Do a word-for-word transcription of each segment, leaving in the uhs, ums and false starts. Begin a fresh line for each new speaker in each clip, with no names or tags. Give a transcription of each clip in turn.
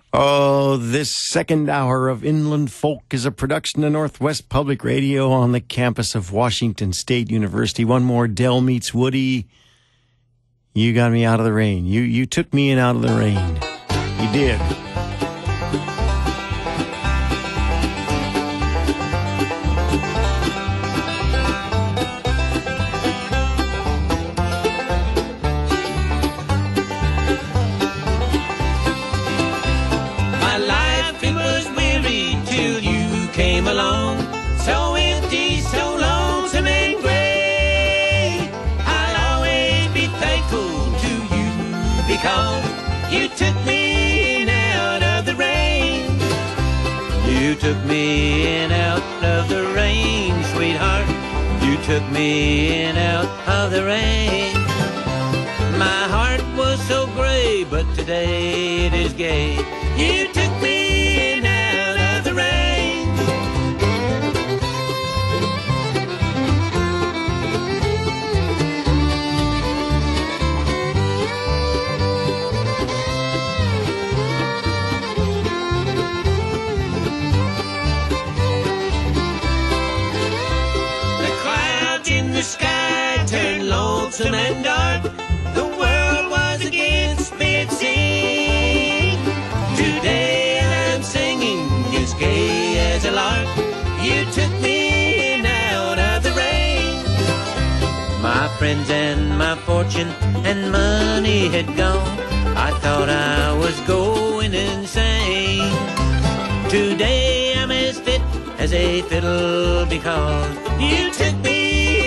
Oh, this second hour of Inland Folk is a production of Northwest Public Radio on the campus of Washington State University. One more Del meets Woody. You got me out of the rain. You you took me in out of the rain. You did.
Along, so empty, so lonesome and gray. I'll always be thankful to you because you took me in out of the rain. You took me in out of the rain, sweetheart. You took me in out of the rain. My heart was so gray, but today it is gay. You took me in out of the rain. The sky turned lonesome and dark. The world was against me, it seemed. Today I'm singing as gay as a lark. You took me in out of the rain. My friends and my fortune and money had gone. I thought I was going insane. Today I'm as fit as a fiddle because you took me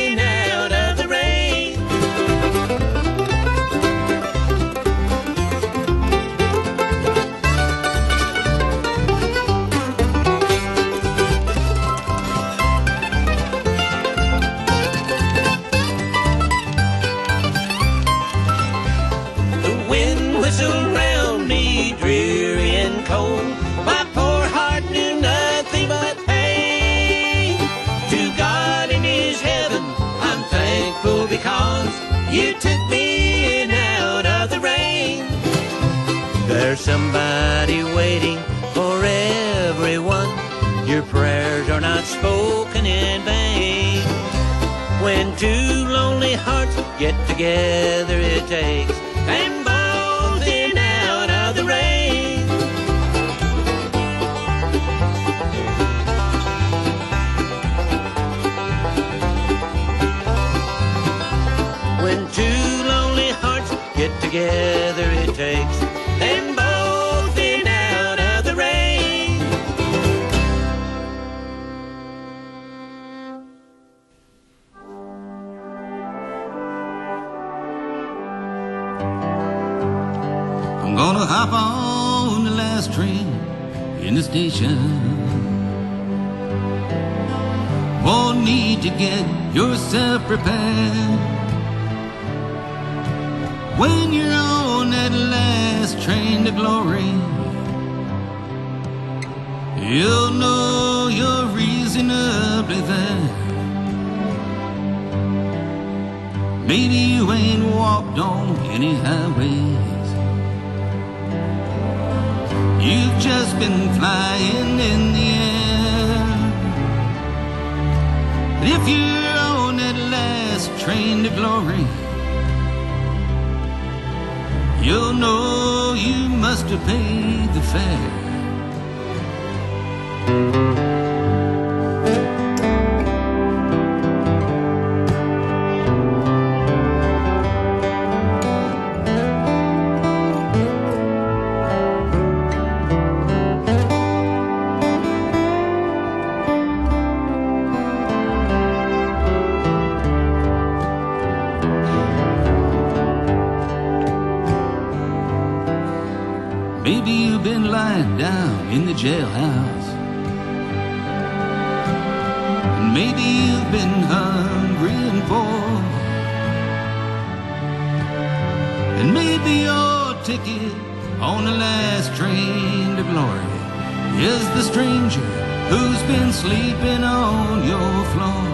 around me, dreary and cold. My poor heart knew nothing but pain. To God in His heaven, I'm thankful because you took me in out of the rain. There's somebody waiting for everyone. Your prayers are not spoken in vain. When two lonely hearts get together, it takes them both in out of the rain. When two lonely hearts get together, it takes them both in out of the rain.
I'm gonna hop on the last train in the station. Won't need to get yourself prepared. When you're on that last train to glory, you'll know you're reasonably there. Maybe you ain't walked on any highways. You've just been flying in the air. But if you're on that last train to glory, you'll know you must have paid the fare. Maybe you've been lying down in the jailhouse, and maybe you've been hungry and poor, and maybe your ticket on the last train to glory is the stranger who's been sleeping on your floor.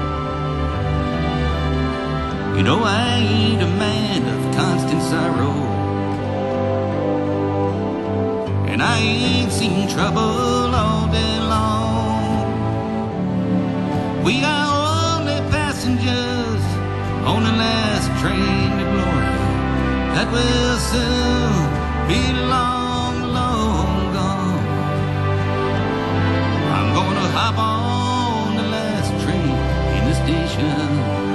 You know I ain't a man of constant sorrow, and I ain't seen trouble all day long. We are only passengers on the last train to glory that will soon be long, long gone. I'm gonna hop on the last train in the station.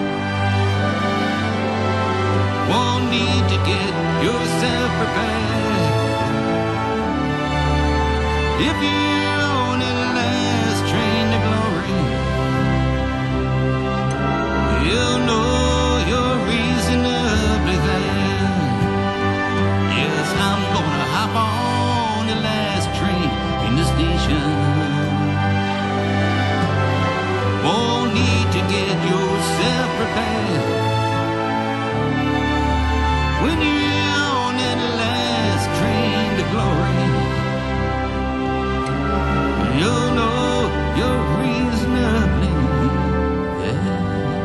Won't need to get yourself prepared. If you're on the last train to glory, you'll know you're reasonably there. Yes, I'm gonna hop on the last train in the station. Won't need to get yourself prepared. When you're on that last train to glory, you'll know you're reasonably there.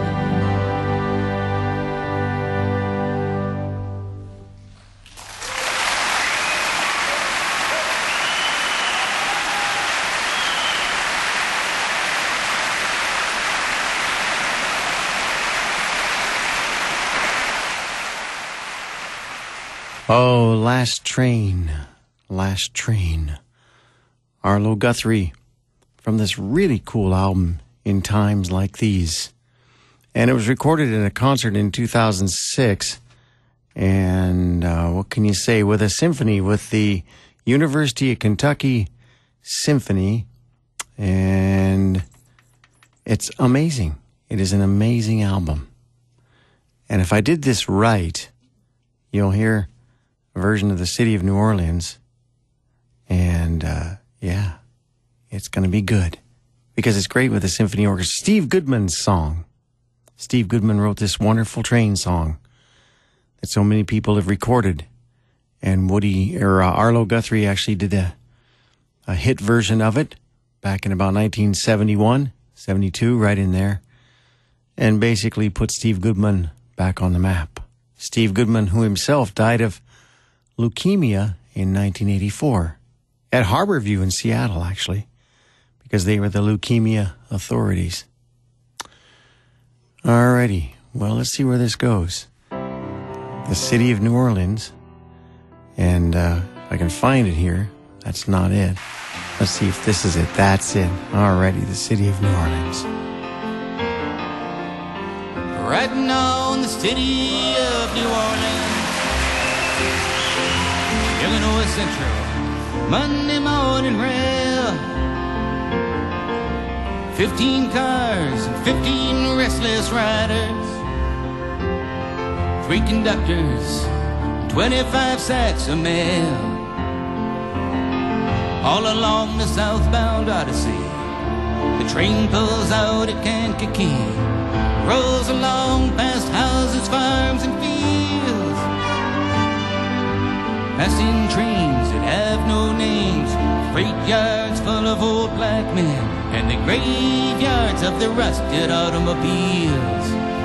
Oh, Last Train, Last Train. Arlo Guthrie from this really cool album, In Times Like These. And it was recorded in a concert in two thousand six. And uh, what can you say? With a symphony, with the University of Kentucky Symphony. And it's amazing. It is an amazing album. And if I did this right, you'll hear version of the City of New Orleans, and uh, yeah, it's going to be good because it's great with the symphony orchestra. Steve Goodman's song. Steve Goodman wrote this wonderful train song that so many people have recorded, and Woody or uh, Arlo Guthrie actually did a, a hit version of it back in about nineteen seventy-one, seventy-two, right in there, and basically put Steve Goodman back on the map. Steve Goodman, who himself died of leukemia in nineteen eighty-four at Harborview in Seattle, actually, because they were the leukemia authorities. Alrighty, well, let's see where this goes. The City of New Orleans, and uh, if I can find it here. That's not it. Let's see if this is it. That's it. Alrighty, the City of New Orleans.
Riding on the City of New Orleans, Illinois Central, Monday morning rail. Fifteen cars and fifteen restless riders, three conductors, twenty-five sacks of mail. All along the southbound Odyssey, the train pulls out at Kankakee, rolls along past houses, farms, and fields, passing trains that have no names, freight yards full of old black men, and the graveyards of the rusted automobiles.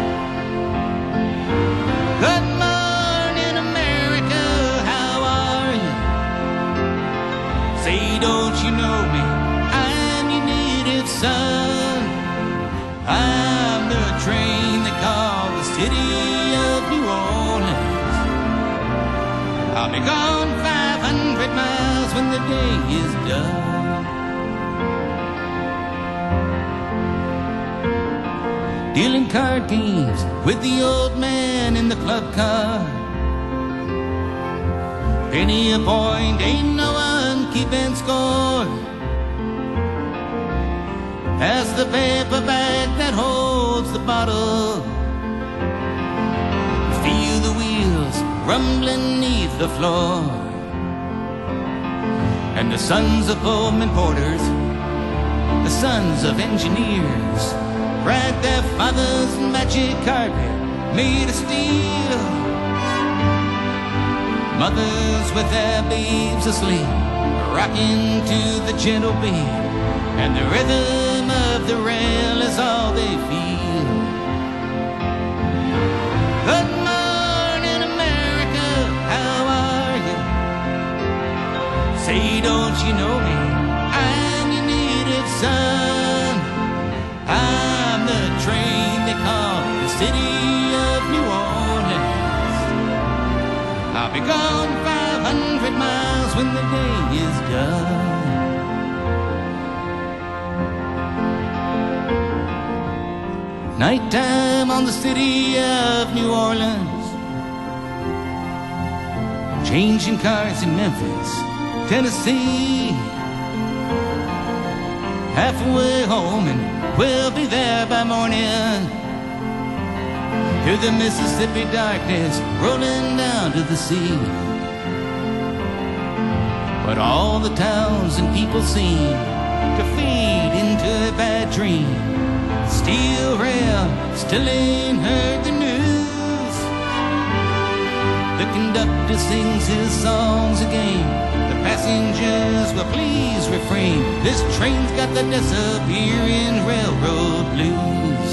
Good morning, America, how are you? Say, don't you know me? I'm your native son. I'm the train they call the City of New Orleans. I'll be gone five hundred miles when the day is done. Dealing card games with the old man in the club car. Penny a point, ain't no one keeping score. Pass the paper bag that holds the bottle. Feel the wheels rumbling neath the floor. And the sons of Pullman porters, the sons of engineers, ride their father's magic carpet made of steel. Mothers with their babes asleep, rocking to the gentle beat, and the rhythm of the rail is all they feel. Good morning, America, how are you? Say, don't you know me? I'm your native son. I'm the train they call the city of New Orleans. I'll be gone five hundred miles when the day is done. Nighttime on the city of New Orleans, changing cars in Memphis, Tennessee. Halfway home and we'll be there by morning. Hear the Mississippi darkness rolling down to the sea. But all the towns and people seem to fade into a bad dream. Steel rail still ain't heard the news. The conductor sings his songs again. The passengers will please refrain. This train's got the disappearing railroad blues.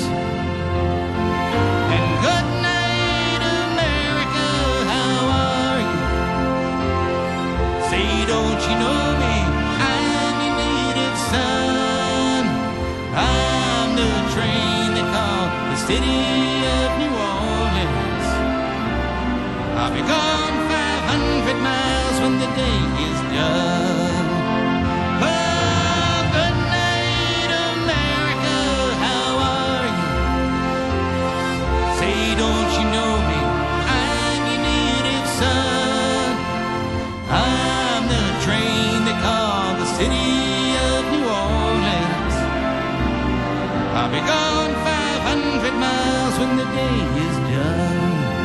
And good night, America, how are you? Say, don't you know me? I'm your native son. I'm the train they call the city of New Orleans. I'll be gone five hundred miles when the day is done. Oh, good night, America, how are you? Say, don't you know me? I'm your native son. I'm the train they call the city of New Orleans. I'll be gone five hundred miles when the day is done.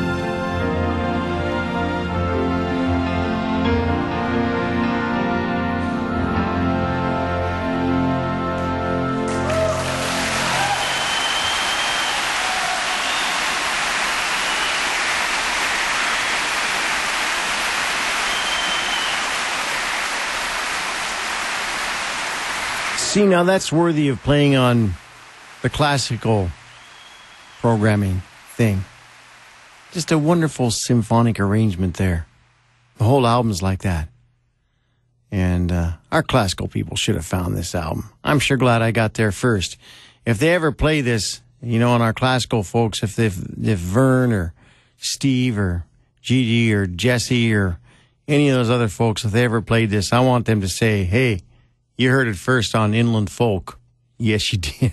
See, now that's worthy of playing on the classical programming thing. Just a wonderful symphonic arrangement there. The whole album's like that. And uh, our classical people should have found this album. I'm sure glad I got there first. If they ever play this, you know, on our classical folks, if if, if Vern or Steve or Gigi or Jesse or any of those other folks, if they ever played this, I want them to say, hey, you heard it first on Inland Folk. Yes, you did.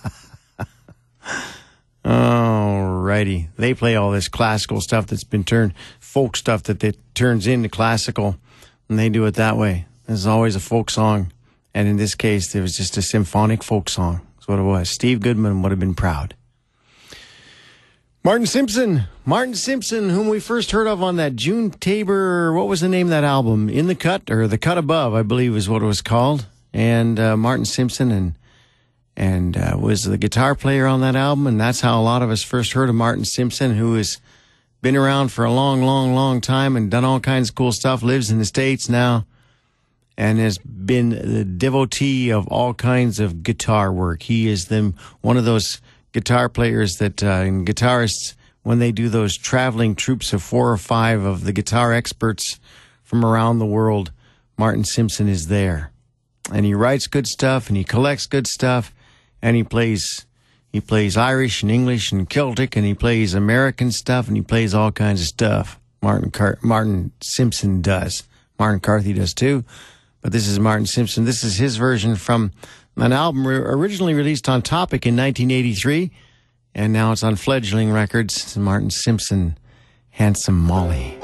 Alrighty. They play all this classical stuff that's been turned, folk stuff that it turns into classical, and they do it that way. There's always a folk song, and in this case, it was just a symphonic folk song. That's what it was. Steve Goodman would have been proud. Martin Simpson. Martin Simpson, whom we first heard of on that June Tabor, what was the name of that album? In the Cut, or The Cut Above, I believe is what it was called. And uh, Martin Simpson and and uh, was the guitar player on that album, and that's how a lot of us first heard of Martin Simpson, who has been around for a long, long, long time and done all kinds of cool stuff, lives in the States now, and has been the devotee of all kinds of guitar work. He is them one of those guitar players that, uh, and guitarists, when they do those traveling troops of four or five of the guitar experts from around the world, Martin Simpson is there. And he writes good stuff, and he collects good stuff, and he plays he plays Irish and English and Celtic, and he plays American stuff, and he plays all kinds of stuff. Martin Car- Martin Simpson does. Martin Carthy does too. But this is Martin Simpson. This is his version from an album re- originally released on Topic in nineteen eighty-three, and now it's on Fledgling Records. It's Martin Simpson, Handsome Molly.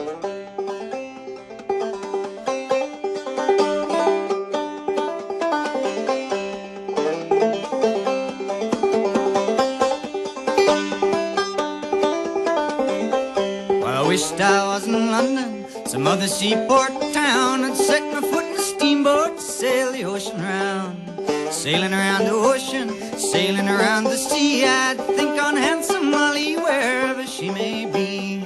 Wished I was in London, some other seaport town, and set my foot in a steamboat to sail the ocean round. Sailing around the ocean, sailing around the sea, I'd think on handsome Molly wherever she may be.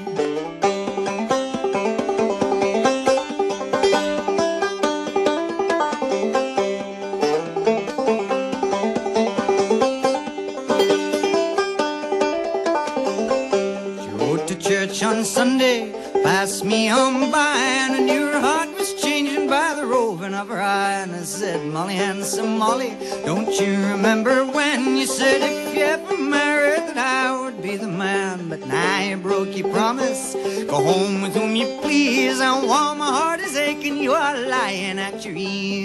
She rode to church on Sunday, passed me on by, and I knew her heart was changing by the rover moving up her eye, and I said, Molly, handsome Molly, don't you remember when you said if you ever married that I would be the man? But now you broke your promise, go home with whom you please, and while my heart is aching, you are lying at your ease.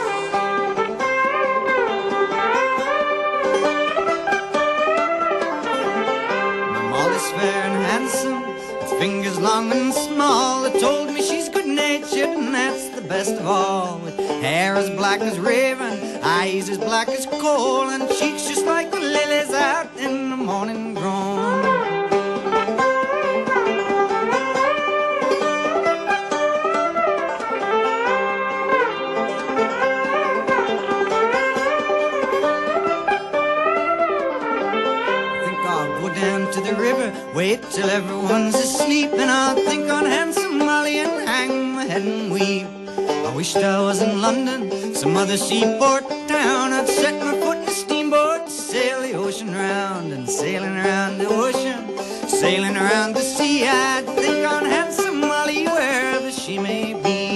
Molly's fair and handsome, with fingers long and small, that told me she's good-natured, and that's the best of all. With hair as black as raven, eyes as black as coal, and cheeks just like the lilies out in the morning grown. Wait till everyone's asleep, and I'll think on handsome Molly and hang my head and weep. I wished I was in London, some other seaport town. I'd set my foot in a steamboat, sail the ocean round. And sailing around the ocean, sailing around the sea, I'd think on handsome Molly wherever she may be.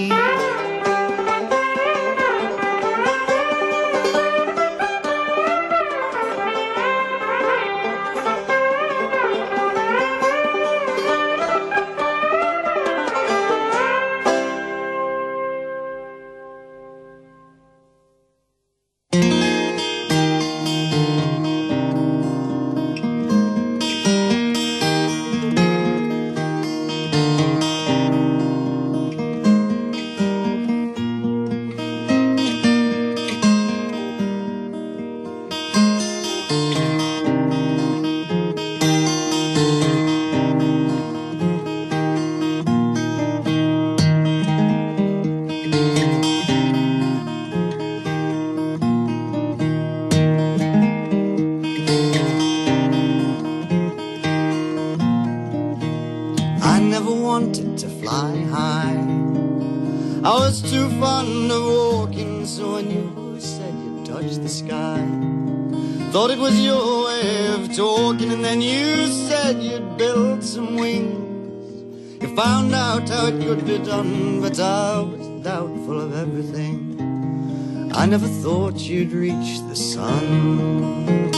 Thought it was your way of talking, and then you said you'd build some wings. You found out how it could be done, but I was doubtful of everything. I never thought you'd reach the sun.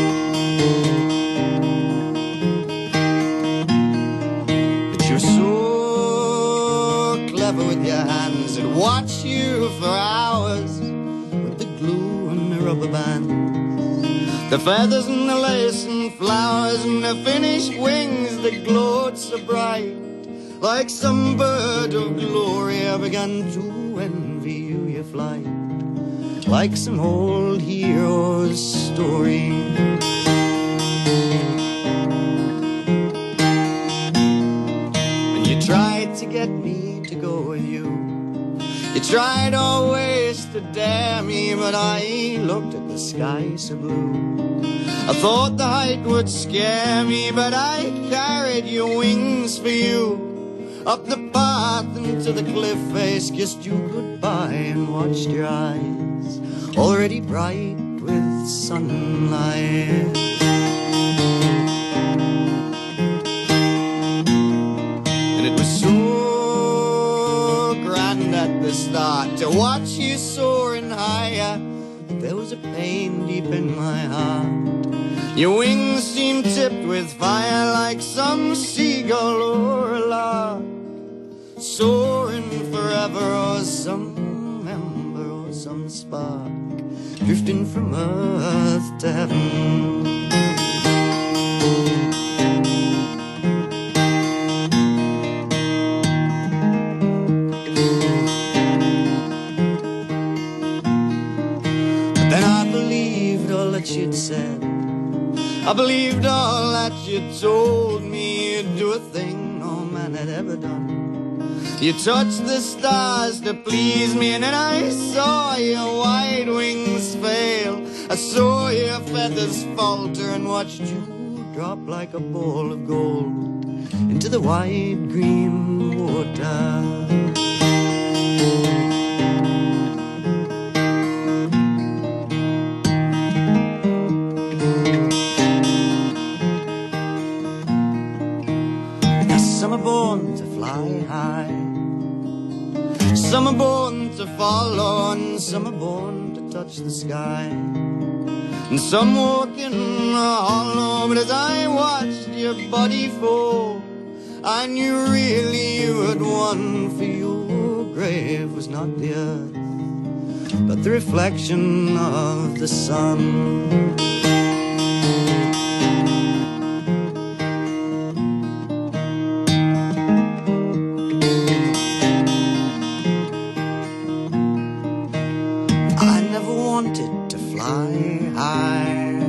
But you're so clever with your hands, I'd watch you for hours with the glue and the rubber band. The feathers and the lace and flowers and the finished wings that glowed so bright. Like some bird of glory, I began to envy you your flight. Like some old hero's story. And you tried to get me to go with you. You tried always to dare me, but I looked at the sky so blue. I thought the height would scare me, but I carried your wings for you. Up the path and to the cliff face, kissed you goodbye and watched your eyes already bright with sunlight. And it was so grand at the start to watch you soaring higher. There was a pain deep in my heart. Your wings seemed tipped with fire, like some seagull or a lark, soaring forever, or some ember or some spark, drifting from earth to heaven. But then I believed all that you'd said. I believed all that you told me. You'd do a thing no man had ever done. You touched the stars to please me, and then I saw your white wings fail. I saw your feathers falter and watched you drop like a ball of gold into the wide green water. Some are born to fly high, some are born to follow mellow and some are born to touch the sky. And some walk in a hollow, but as I watched your body fall, I knew really you had won, for your grave was not the earth, but the reflection of the sun. I never wanted to fly high.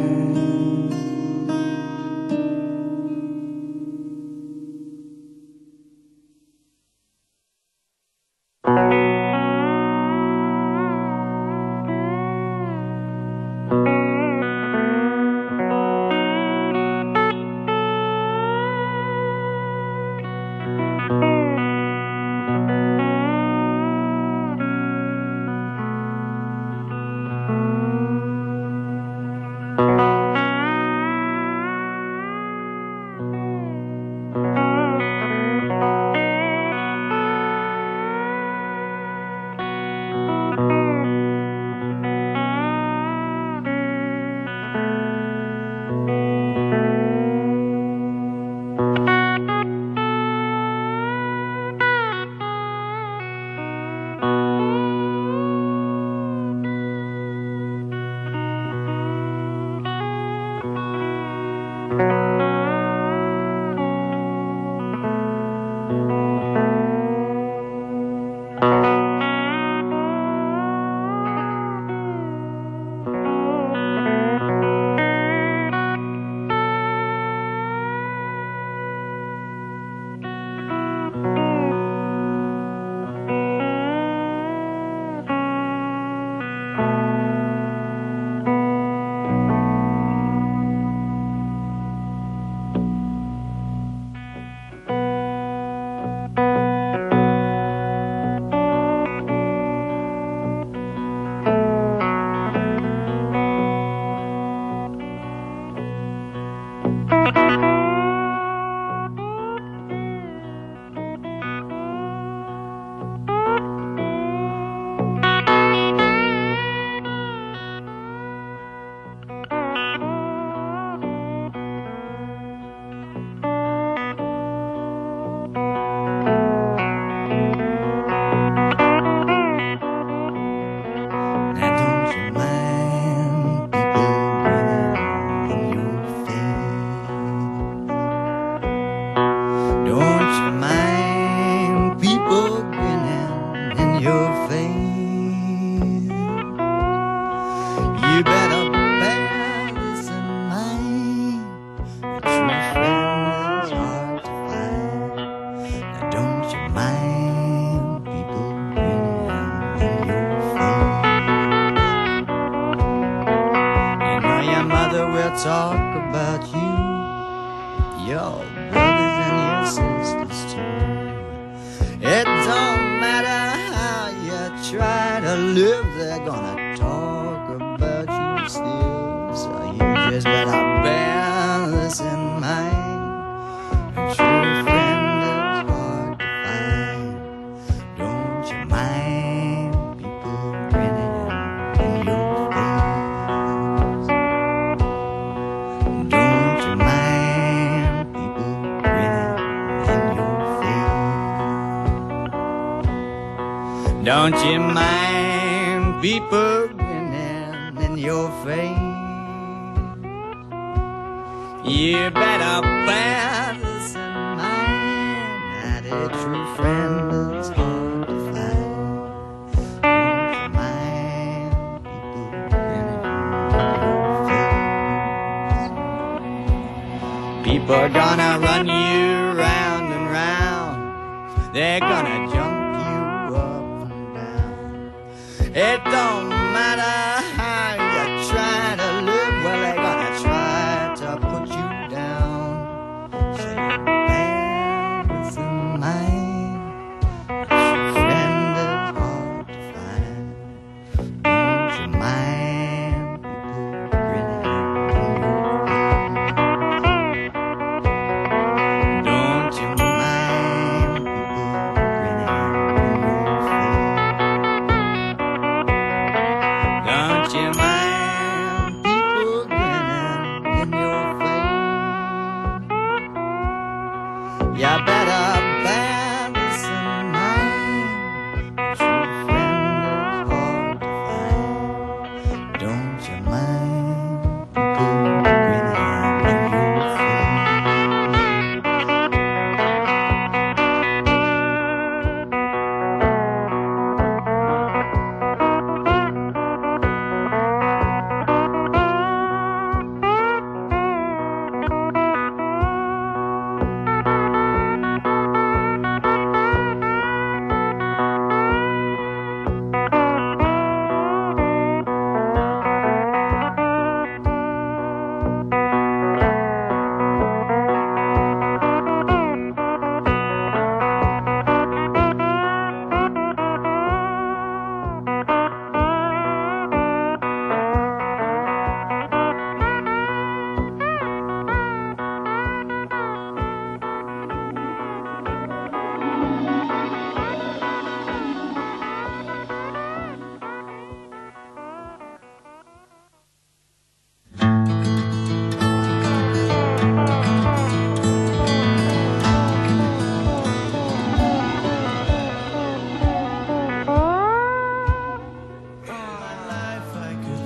Talk about you, your brothers and your sisters too. It don't matter how you try to live, they're gonna talk about you still. So you just better bear this in mind. A true friend is hard to find. Don't you mind people grinning in your face? Don't you mind people grinning in your face? You better bear this in mind, that a true friend is hard to find. Don't you mind people grinning in your face? People are gonna run you round and round. They're gonna jump It don't matter how you try to live, well, they're gonna try to put you down. So you bear this in mind, your friend is hard to find. Don't you mind people grinning in your face? Don't you mind people grinning in your face?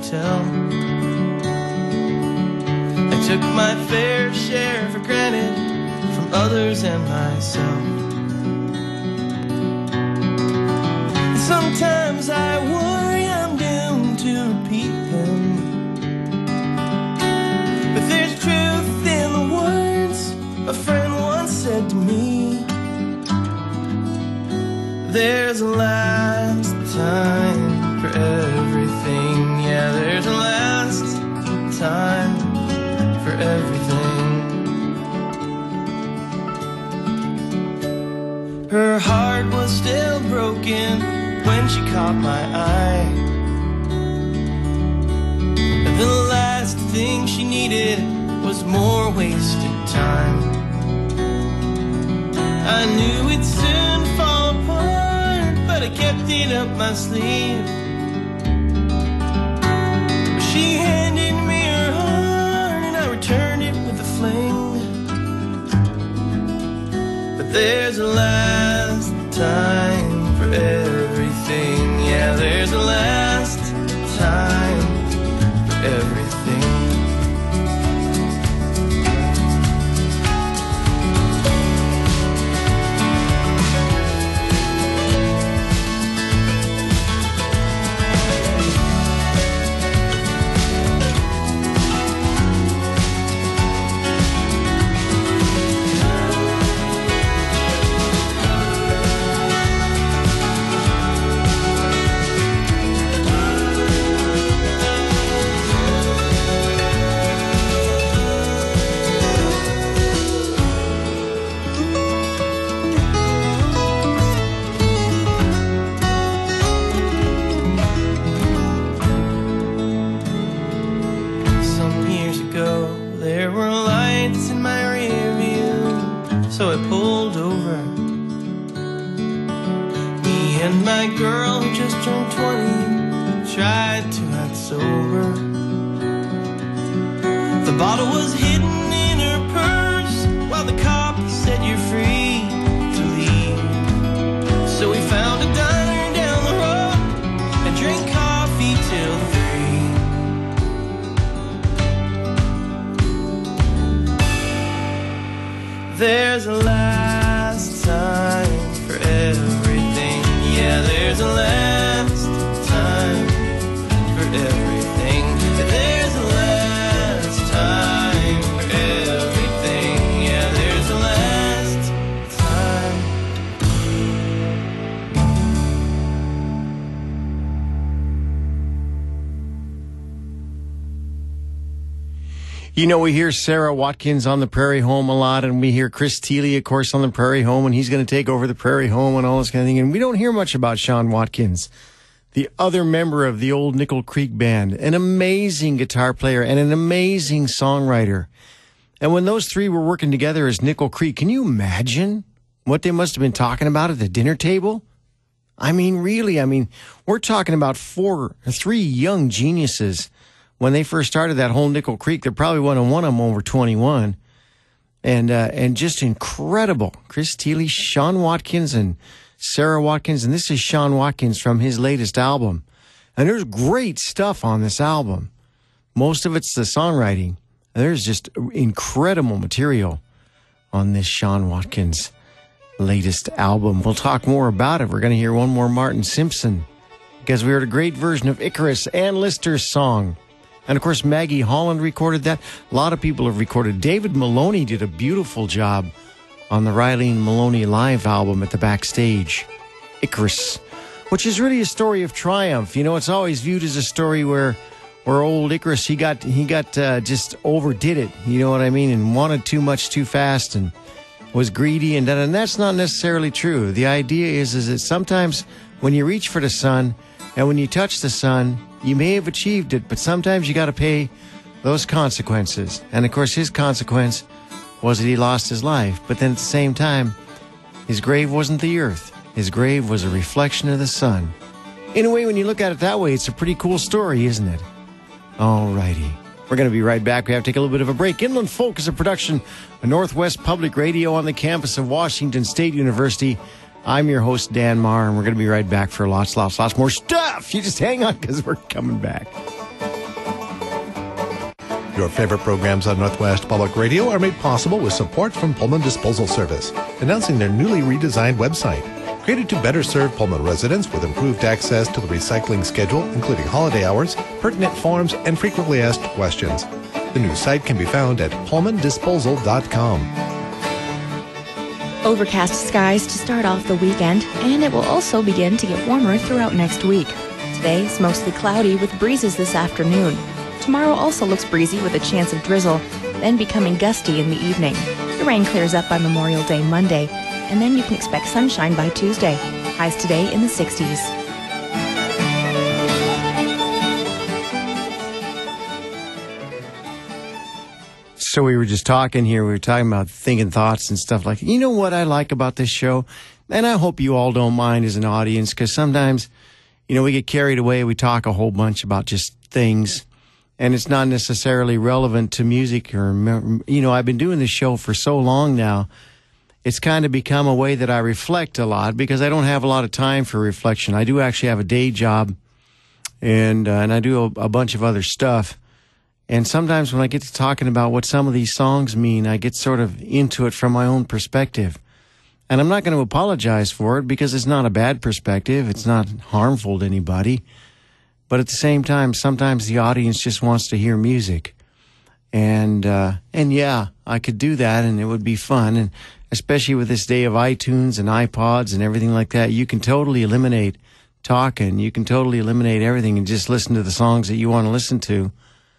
tell. I took my fair share for granted from others and myself. Sometimes I worry I'm doomed to repeat them, but there's truth in the words a friend once said to me. There's a last time for everything. Yeah, there's a last time for everything. Her heart was still broken when she caught my eye. The last thing she needed was more wasted time. I knew it'd soon fall apart, but I kept it up my sleeve. She handed me her heart and I returned it with a fling. But there's a last time for everything. Yeah, there's a last time for everything. So I pulled over. Me and my girl who just turned twenty tried to act sober. The bottle was hidden in her purse while the cop said you're free to leave. So we found a diner down the road and drank coffee till three. There's a last time for everything. Yeah, there's a last time for everything. There's a last time for everything. Yeah, there's a last time.
You know, we hear Sarah Watkins on the Prairie Home a lot, and we hear Chris Thile, of course, on the Prairie Home, and he's going to take over the Prairie Home and all this kind of thing. And we don't hear much about Sean Watkins, the other member of the old Nickel Creek Band, an amazing guitar player and an amazing songwriter. And when those three were working together as Nickel Creek, can you imagine what they must have been talking about at the dinner table? I mean, really, I mean, we're talking about four, three young geniuses. When they first started that whole Nickel Creek, there probably wasn't one of them over twenty-one. And uh, and just incredible. Chris Thile, Sean Watkins, and Sarah Watkins. And this is Sean Watkins from his latest album. And there's great stuff on this album. Most of it's the songwriting. There's just incredible material on this Sean Watkins latest album. We'll talk more about it. We're going to hear one more Martin Simpson, because we heard a great version of Icarus, Ann Lister's song. And, of course, Maggie Holland recorded that. A lot of people have recorded. David Maloney did a beautiful job on the Riley and Maloney live album at the backstage. Icarus, which is really a story of triumph. You know, it's always viewed as a story where where old Icarus, he got he got uh, just overdid it. You know what I mean? And wanted too much too fast and was greedy. And, and that's not necessarily true. The idea is, is that sometimes when you reach for the sun and when you touch the sun, you may have achieved it, but sometimes you got to pay those consequences. And, of course, his consequence was that he lost his life. But then at the same time, his grave wasn't the earth. His grave was a reflection of the sun. In a way, when you look at it that way, it's a pretty cool story, isn't it? All righty. We're going to be right back. We have to take a little bit of a break. Inland Folk is a production of Northwest Public Radio on the campus of Washington State University. I'm your host, Dan Marr, and we're going to be right back for lots, lots, lots more stuff. You just hang on, because we're coming back.
Your favorite programs on Northwest Public Radio are made possible with support from Pullman Disposal Service, announcing their newly redesigned website. Created to better serve Pullman residents with improved access to the recycling schedule, including holiday hours, pertinent forms, and frequently asked questions. The new site can be found at pullman disposal dot com.
Overcast skies to start off the weekend, and it will also begin to get warmer throughout next week. Today is mostly cloudy with breezes this afternoon. Tomorrow also looks breezy with a chance of drizzle, then becoming gusty in the evening. The rain clears up by Memorial Day Monday, and then you can expect sunshine by Tuesday. Highs today in the sixties.
So we were just talking here, we were talking about thinking thoughts and stuff like that. You know what I like about this show? And I hope you all don't mind as an audience, because sometimes, you know, we get carried away, we talk a whole bunch about just things, and it's not necessarily relevant to music. Or, you know, I've been doing this show for so long now, it's kind of become a way that I reflect a lot, because I don't have a lot of time for reflection. I do actually have a day job, and uh, and I do a, a bunch of other stuff. And sometimes when I get to talking about what some of these songs mean, I get sort of into it from my own perspective. And I'm not going to apologize for it, because it's not a bad perspective. It's not harmful to anybody. But at the same time, sometimes the audience just wants to hear music. And, uh, and yeah, I could do that, and it would be fun. And especially with this day of iTunes and iPods and everything like that, you can totally eliminate talking. You can totally eliminate everything and just listen to the songs that you want to listen to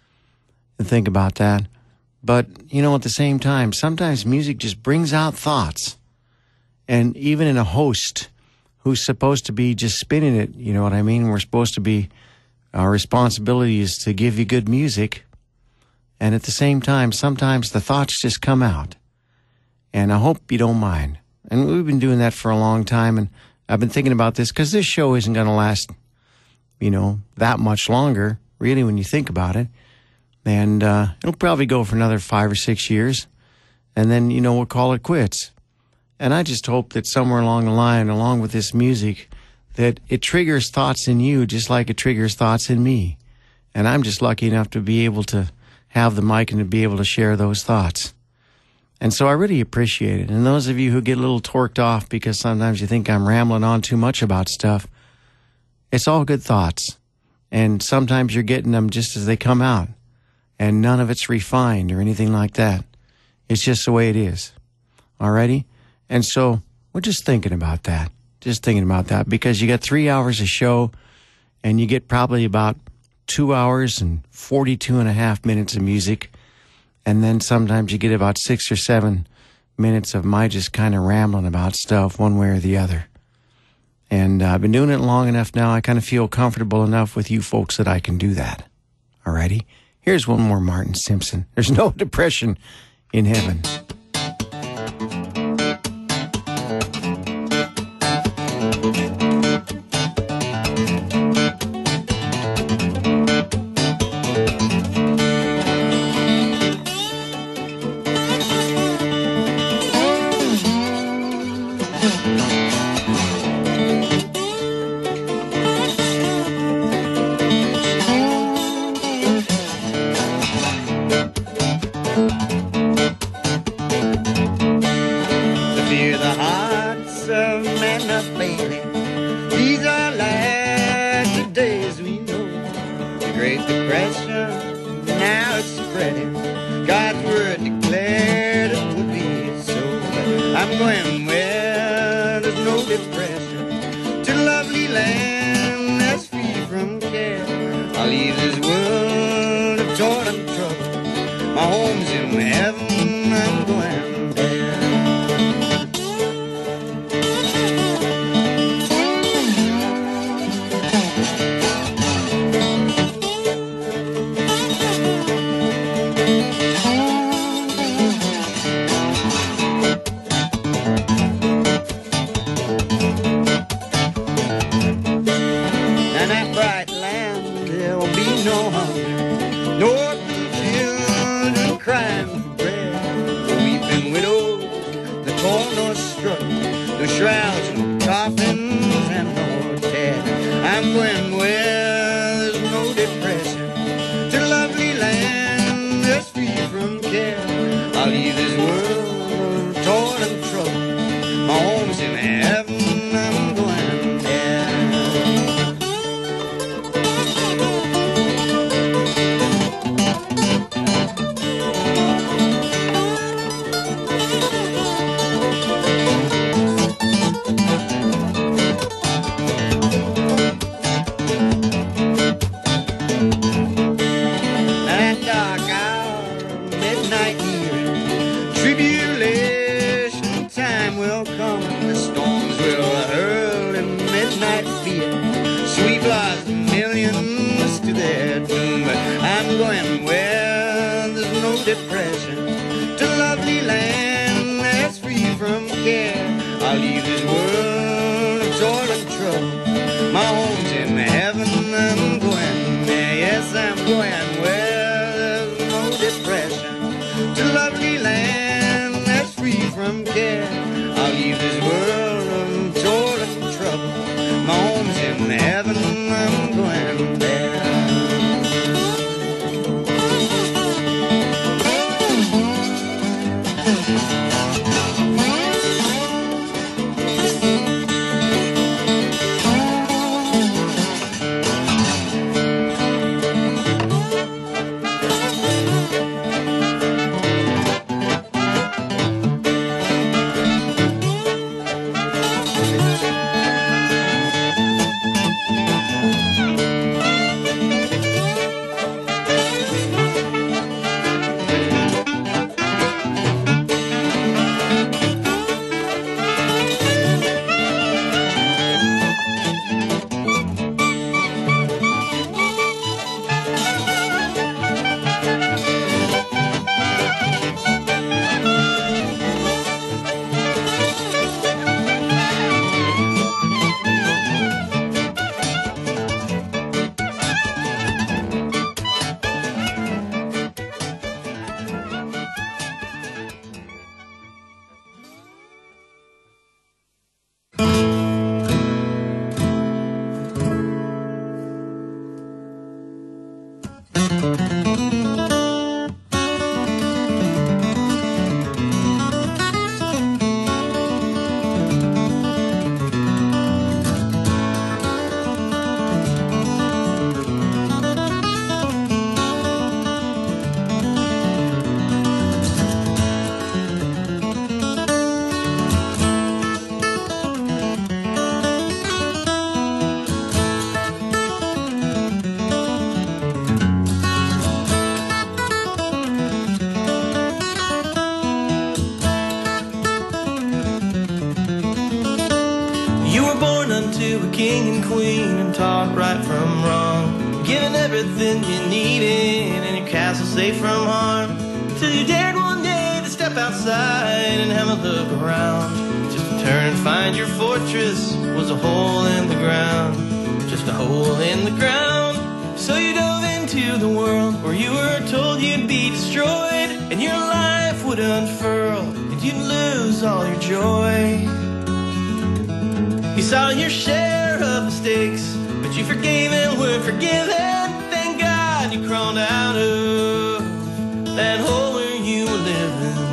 and think about that. But, you know, at the same time, sometimes music just brings out thoughts. And even in a host who's supposed to be just spinning it, you know what I mean? We're supposed to be, our responsibility is to give you good music. And at the same time, sometimes the thoughts just come out. And I hope you don't mind. And we've been doing that for a long time. And I've been thinking about this, because this show isn't going to last, you know, that much longer, really, when you think about it. And uh, it'll probably go for another five or six years. And then, you know, we'll call it quits. And I just hope that somewhere along the line, along with this music, that it triggers thoughts in you just like it triggers thoughts in me. And I'm just lucky enough to be able to have the mic and to be able to share those thoughts. And so I really appreciate it. And those of you who get a little torqued off because sometimes you think I'm rambling on too much about stuff, it's all good thoughts. And sometimes you're getting them just as they come out. And none of it's refined or anything like that. It's just the way it is. Alrighty? And so we're just thinking about that. Just thinking about that. Because you got three hours of show, and you get probably about two hours and forty-two and a half minutes of music. And then sometimes you get about six or seven minutes of my just kind of rambling about stuff one way or the other. And uh, I've been doing it long enough now, I kind of feel comfortable enough with you folks that I can do that. Alrighty? Here's one more Martin Simpson. There's no depression in heaven.
No hunger, no children crying for bread. depression, to lovely land that's free from care. I'll leave this world of toil and trouble. My home's in heaven, I'm going there, yes I'm going where there's no depression, to lovely land that's free from care. I'll leave this world of toil and trouble. My home's in heaven, I'm going there.
King and queen and taught right from wrong, given everything you needed and your castle safe from harm, till you dared one day to step outside and have a look around. Just to turn and find your fortress was a hole in the ground, just a hole in the ground. So you dove into the world where you were told you'd be destroyed, and your life would unfurl and you'd lose all your joy. You saw your share of mistakes, but you forgave and were forgiven. Thank God you crawled out of that hole where you were living.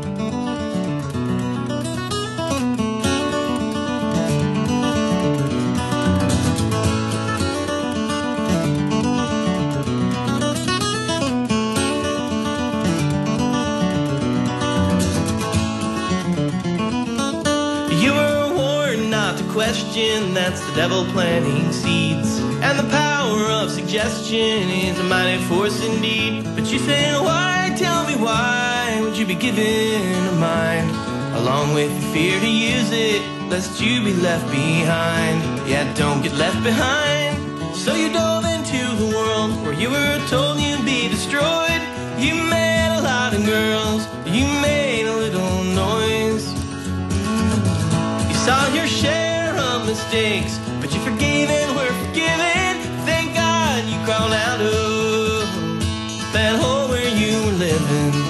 You were warned not to question, that's the devil planting seeds, and the power of suggestion is a mighty force indeed. But you say, why, tell me why would you be given a mind, along with the fear to use it, lest you be left behind. Yeah, don't get left behind. So you dove into the world where you were told you'd be destroyed. You met a lot of girls, you made a little noise. You saw your share of mistakes, but you forgave and were forgiven. Thank God you crawled out of that hole where you were living.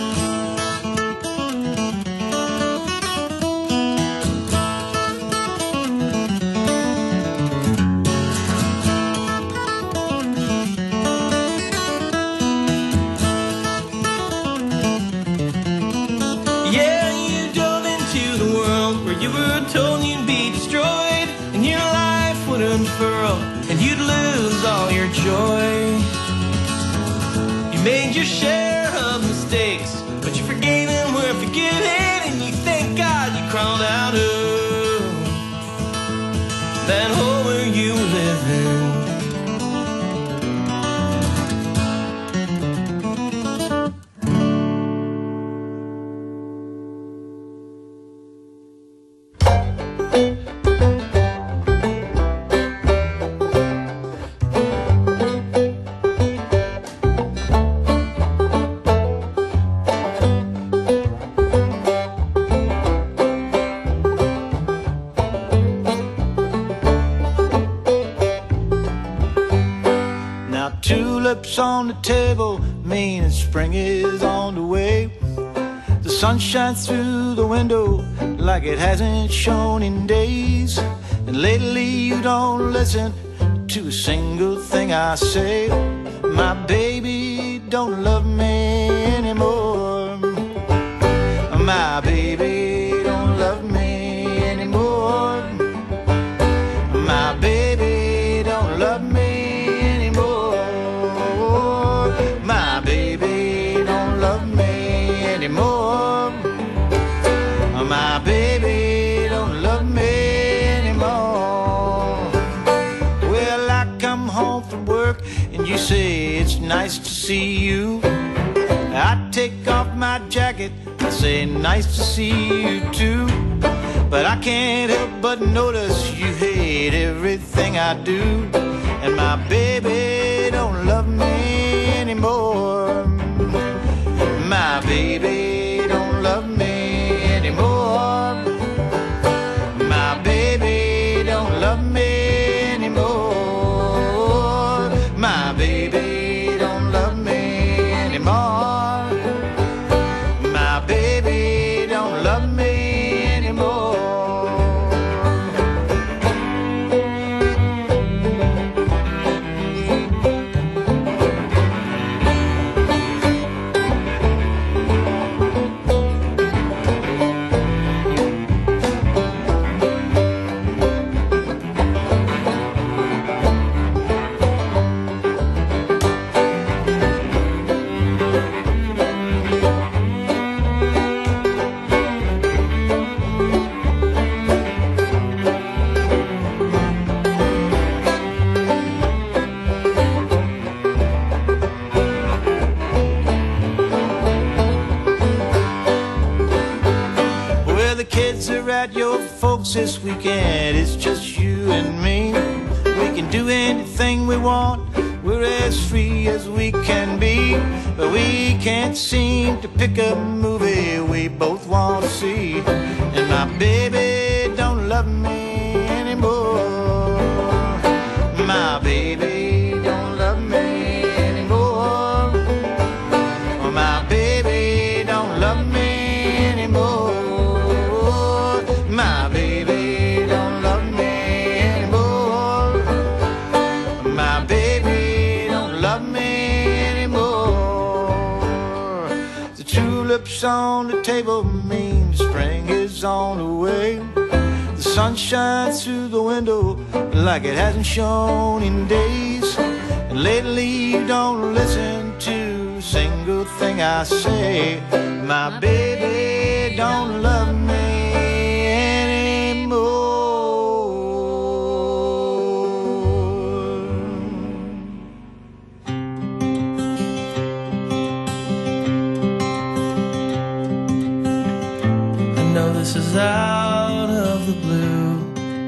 Yeah, you dove into the world where you were told you'd be destroyed, and your life would unfurl and you'd lose all your joy. You made your share of mistakes, but you forgave and were forgiven, and you thank God you crawled out of that hole where you were living.
Now tulips on the table mean that spring is on the way. The sun shines through the window like it hasn't shone in days. And lately you don't listen to a single thing I say. My baby don't love me anymore. My baby don't love me anymore. My baby don't love me anymore. My baby don't love me anymore. My baby don't love me anymore. Well, I come home from work and you say it's nice to see you. I take off my jacket, I say nice to see you too. But I can't help but notice you hate everything I do. And my baby don't love me anymore. My baby don't love me anymore. My baby don't love me anymore. My baby don't love me anymore. My baby don't love me anymore. This weekend it's just you and me. We can do anything we want, we're as free as we can be. But we can't seem to pick a movie we both want to see. And my baby don't love me anymore. My baby don't love me anymore. My baby don't love me anymore. My baby don't love me anymore. My baby don't love me anymore. The tulips on the table mean spring is on the way. The sun shines through the window like it hasn't shone in days. And lately you don't listen to a single thing I say. My baby don't love me anymore.
I know this is out of the blue.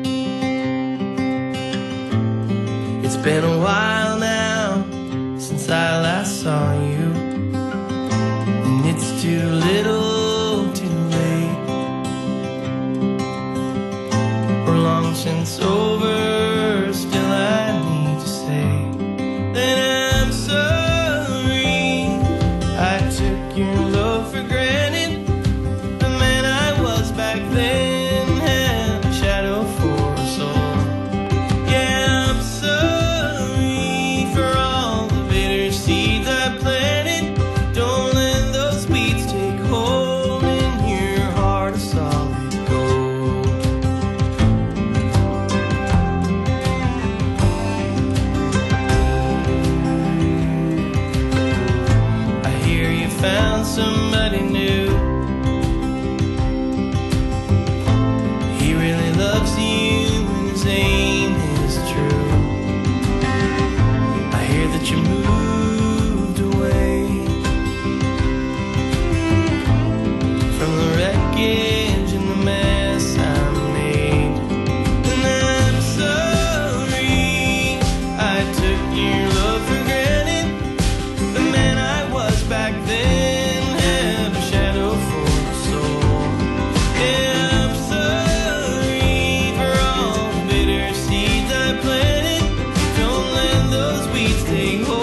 It's been a while now since I last saw you, and it's too little too late. We're long since over, still I need to say that I'm sorry I took your love for granted. The man I was back then had a shadow for a soul. Yeah, I'm sorry for all the bitter seeds I planted. Don't let those weeds take hold in your heart of solid gold. I hear you found somebody new. He really loves you and his aim is true. I hear that you moved away from the wreckage and the mess I made. And I'm sorry I took your love for granted. The man I was back then had a shadow for a soul. Yeah, I'm sorry for all the bitter seeds I planted. Don't let those weeds take hold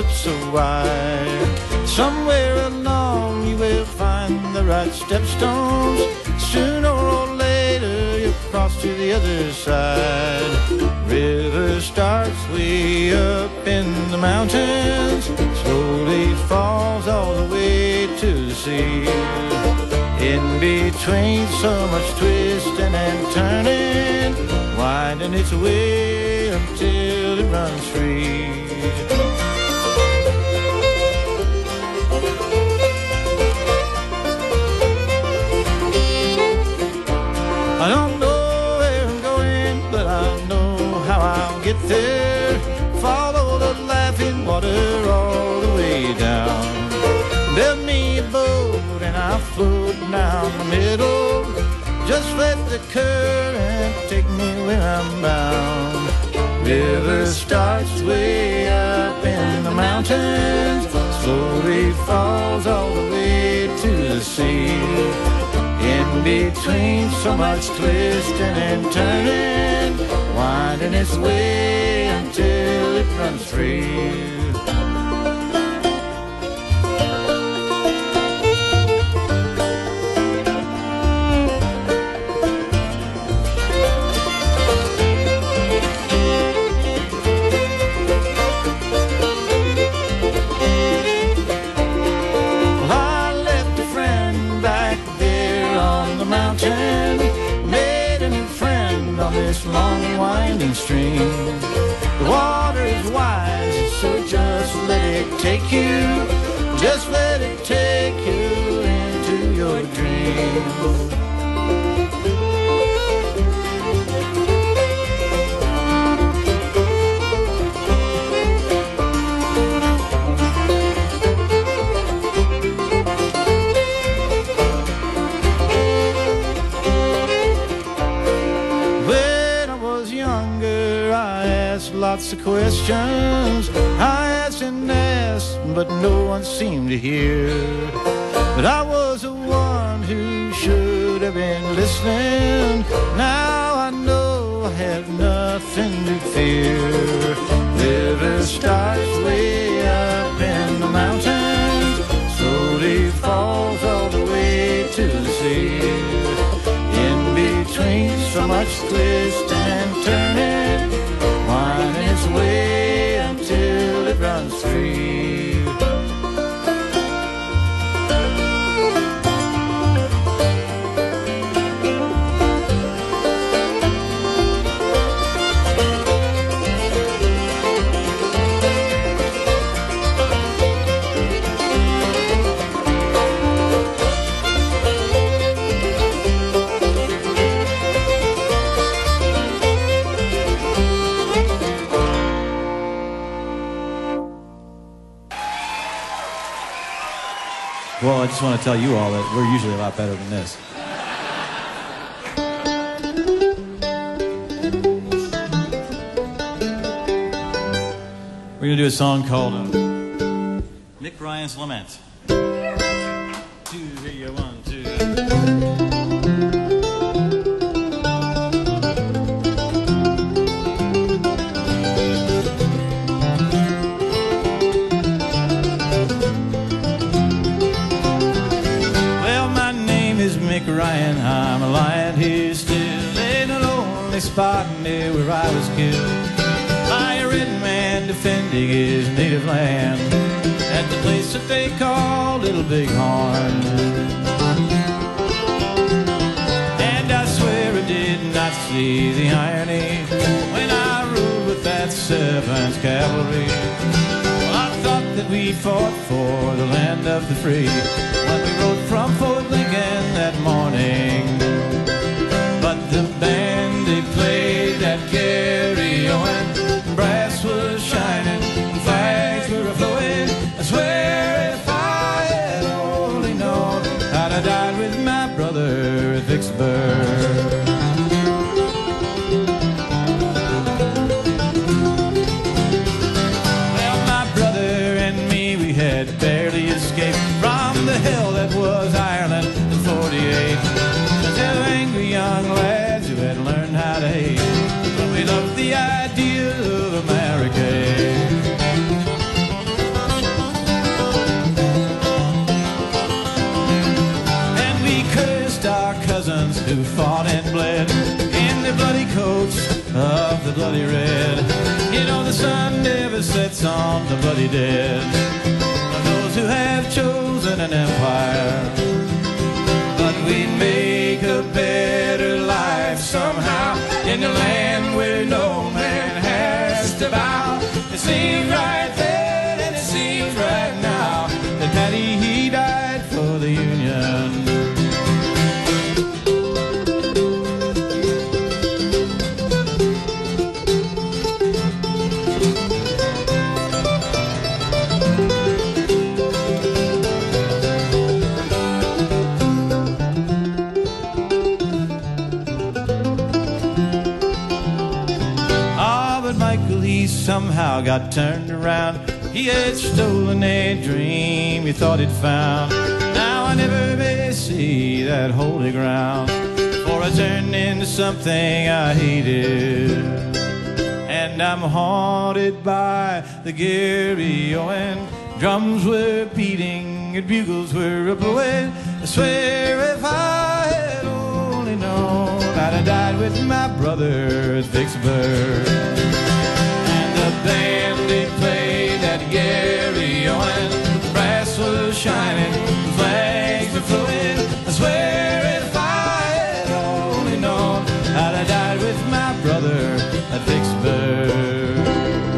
look so wide. Somewhere along you will find the right stepstones. Sooner or later you'll cross to the other side. River starts way up in the mountains, slowly falls all the way to the sea. In between so much twisting and turning, winding its way until it runs free. I don't know where I'm going, but I know how I'll get there. Follow the laughing water all the way down. Build me a boat and I'll float down the middle. Just let the current take me where I'm bound. River starts way up in the mountains, slowly falls all the way to the sea. In between so much twisting and turning, winding its way until it runs free. Made a new friend on this long and winding stream. The water is wise, so just let it take you. Just let it take you into your dreams. Lots of questions I asked and asked, but no one seemed to hear. But I was the one who should have been listening. Now I know I have nothing to fear. River starts way up in the mountains, slowly falls all the way to the sea. In between so much twist and turning, winding its way until it runs free.
Well, I just want to tell you all that we're usually a lot better than this. We're going to do a song called uh, Mick Ryan's Lament. Two, three, one, two. Ryan, I'm a lion here still in a lonely spot near where I was killed by a red man defending his native land at the place that they call Little Big Horn. And I swear I did not see the irony when I rode with that seventh Cavalry. Well, I thought that we fought for the land of the free when we rode from Fort Lincoln that morning. But the band, they played that carry-on, brass was shining and flags were a-flowing. I swear if I had only known, I'd have died with my brother at Vicksburg. Well, my brother and me, we had barely escaped from the hell that was Ireland in forty-eight. who fought and bled in the bloody coats of the bloody red. You know the sun never sets on the bloody dead. Those who have chosen an empire, but we'd make a better life somehow in the land where no man has to bow. It seems right then and it seems right now that Paddy, he died for the Union. Somehow got turned around. He had stolen a dream he thought he'd found. Now I never may see that holy ground, for I turned into something I hated. And I'm haunted by the Gary Owen. Drums were beating and bugles were a-blowing. I swear if I had only known, I'd have died with my brother at Vicksburg. The band they played at Gary Owen, the brass was shining, the flags were flowing. I swear if I had only known, I'd have died with my brother at Vicksburg.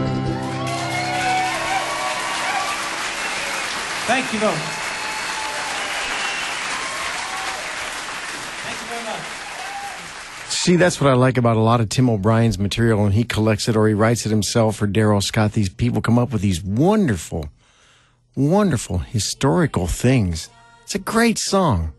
Thank you, Lord. Thank you very much.
See, that's what I like about a lot of Tim O'Brien's material, and he collects it or he writes it himself or Darrell Scott. These people come up with these wonderful, wonderful historical things. It's a great song.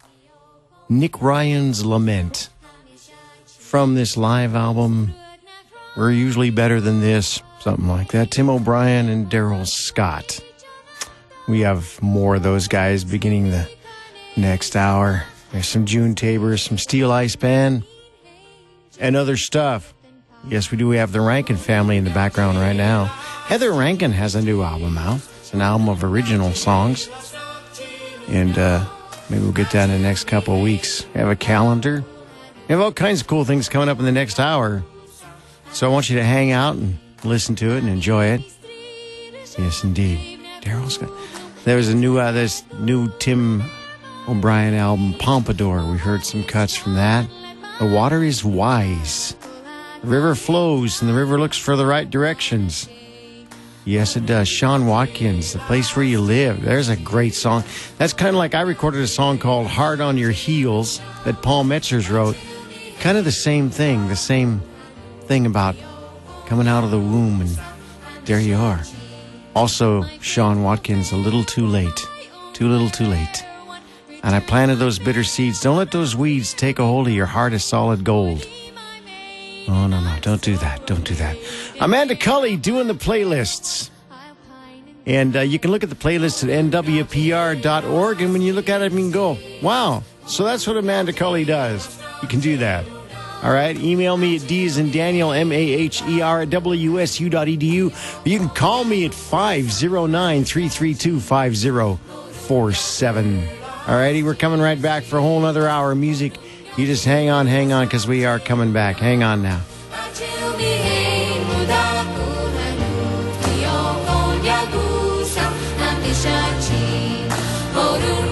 Nick Ryan's Lament. From this live album, We're Usually Better Than This, something like that. Tim O'Brien and Darrell Scott. We have more of those guys beginning the next hour. There's some June Tabor, some Steel Ice Band, and other stuff. Yes, we do. We have the Rankin family in the background right now. Heather Rankin has a new album out. It's an album of original songs. And uh, maybe we'll get that in the next couple of weeks. We have a calendar. We have all kinds of cool things coming up in the next hour. So I want you to hang out and listen to it and enjoy it. Yes, indeed. Darrell Scott. There was a new, uh, this new Tim O'Brien album, Pompadour. We heard some cuts from that. The water is wise. The river flows and the river looks for the right directions. Yes, it does. Sean Watkins, The Place Where You Live. There's a great song. That's kind of like I recorded a song called Hard on Your Heels that Paul Metzers wrote. Kind of the same thing, the same thing about coming out of the womb, and there you are. Also, Sean Watkins, A Little Too Late. Too little too late. And I planted those bitter seeds. Don't let those weeds take a hold of your heart of solid gold. Oh, no, no, don't do that. Don't do that. Amanda Cully doing the playlists. And uh, you can look at the playlists at N W P R dot org. And when you look at it, you can go, wow, so that's what Amanda Cully does. You can do that. All right. Email me at D as in Daniel, M A H E R, at W S U dot E D U. You can call me at five oh nine, three three two, five oh four seven. All righty, we're coming right back for a whole other hour of music. You just hang on, hang on, because we are coming back. Hang on now.
모르는